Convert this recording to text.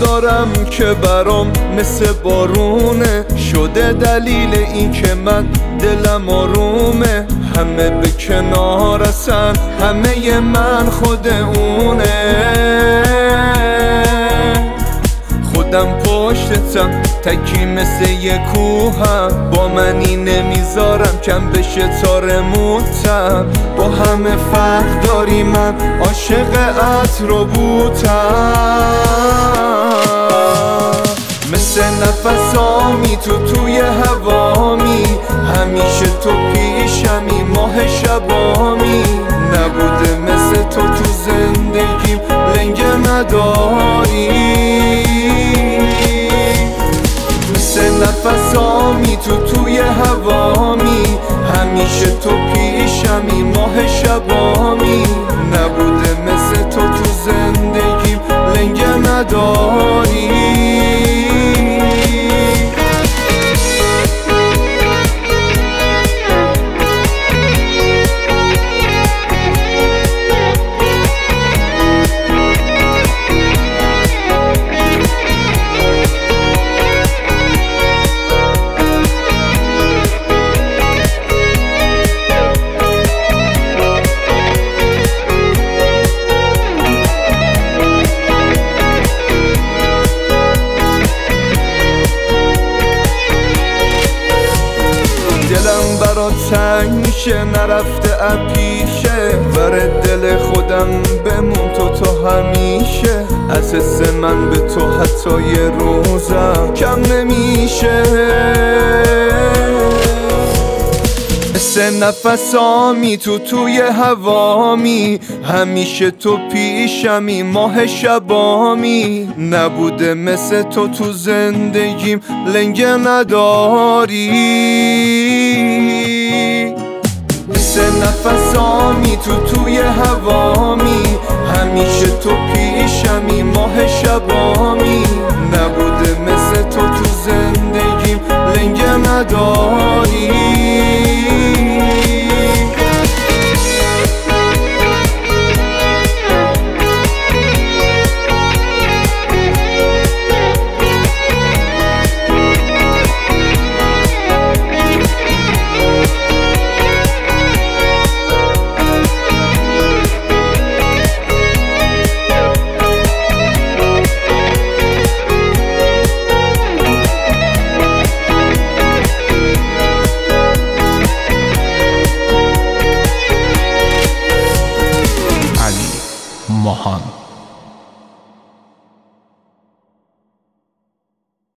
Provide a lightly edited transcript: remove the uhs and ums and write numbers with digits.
دارم که برام مثل بارونه، شده دلیل این که من دلم آرومه. همه به کنارسن، همه من خود اونه. خودم پشتتم، تکی مثل یه کوهم، با منی نمیذارم کم بشه تار موتم. با همه فرق داری، من عاشق عطر و بوتم. مثل نفسامی توی هوامی، همیشه تو پیشمی، ماه شبامی. نبوده مثل تو زندگیم، لنگ نداری. نفسامی توی هوامی، همیشه تو پیشمی، ماه شبامی. نبوده مثل تو زندگیم، لنگ نداری. دلم برات تنگ میشه، نرفته اپیشه. بر دل خودم بمون تو همیشه. از حس من به تو حتی یه روزم کم نمیشه. مثل نفسامی توی هوامی، همیشه تو پیشمی، ماه شبامی. نبوده مثل تو زندگیم، لنگ نداری. مثل نفسامی توی هوامی، همیشه تو پیشمی، ماه شبامی. نبوده مثل تو زندگیم، لنگ نداری. ماهان